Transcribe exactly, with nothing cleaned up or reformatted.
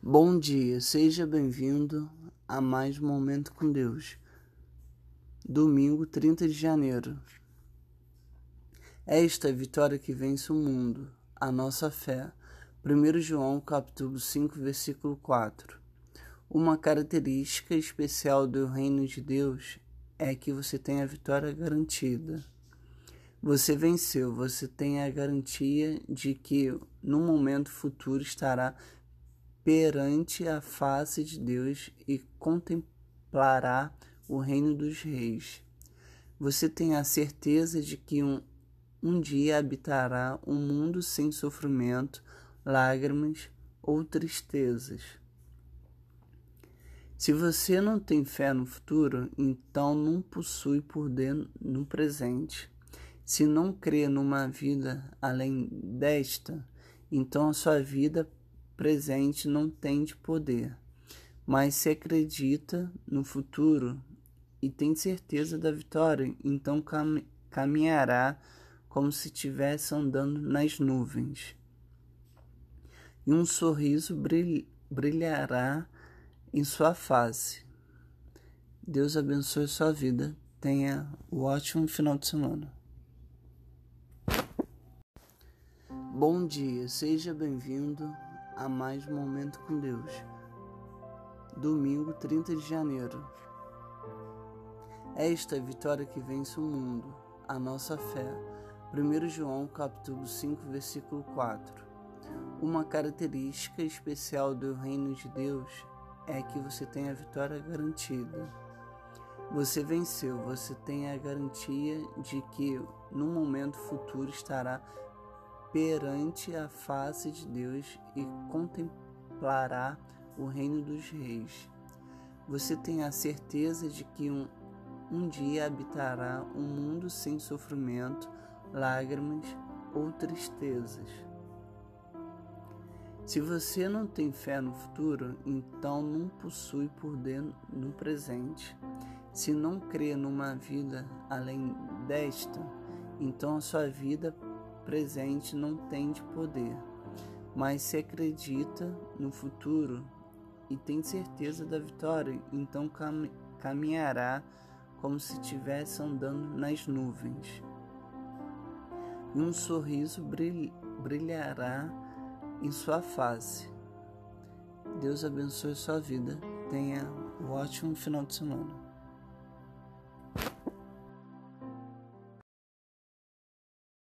Bom dia, seja bem-vindo a mais um Momento com Deus. Domingo, trinta de janeiro. Esta é a vitória que vence o mundo, a nossa fé. primeiro João, capítulo cinco, versículo quatro. Uma característica especial do reino de Deus é que você tem a vitória garantida. Você venceu, você tem a garantia de que no momento futuro estará perante a face de Deus e contemplará o reino dos reis. Você tem a certeza de que um, um dia habitará um mundo sem sofrimento, lágrimas ou tristezas. Se você não tem fé no futuro, então não possui poder no presente. Se não crê numa vida além desta, então a sua vida presente não tem de poder. Mas se acredita no futuro e tem certeza da vitória, então cam- caminhará como se estivesse andando nas nuvens. E um sorriso bril- brilhará em sua face. Deus abençoe sua vida. Tenha um ótimo final de semana. Bom dia, seja bem-vindo a mais um Momento com Deus. Domingo, trinta de janeiro. Esta é a vitória que vence o mundo, a nossa fé. primeiro João, capítulo cinco, versículo quatro. Uma característica especial do reino de Deus é que você tem a vitória garantida. Você venceu, você tem a garantia de que no momento futuro estará perante a face de Deus e contemplará o reino dos reis. Você tem a certeza de que um, um dia habitará um mundo sem sofrimento, lágrimas ou tristezas. Se você não tem fé no futuro, então não possui poder no presente. Se não crê numa vida além desta, então a sua vida presente não tem de poder. Mas se acredita no futuro e tem certeza da vitória, então cam- caminhará como se estivesse andando nas nuvens. E um sorriso bril- brilhará em sua face. Deus abençoe sua vida. Tenha um ótimo final de semana.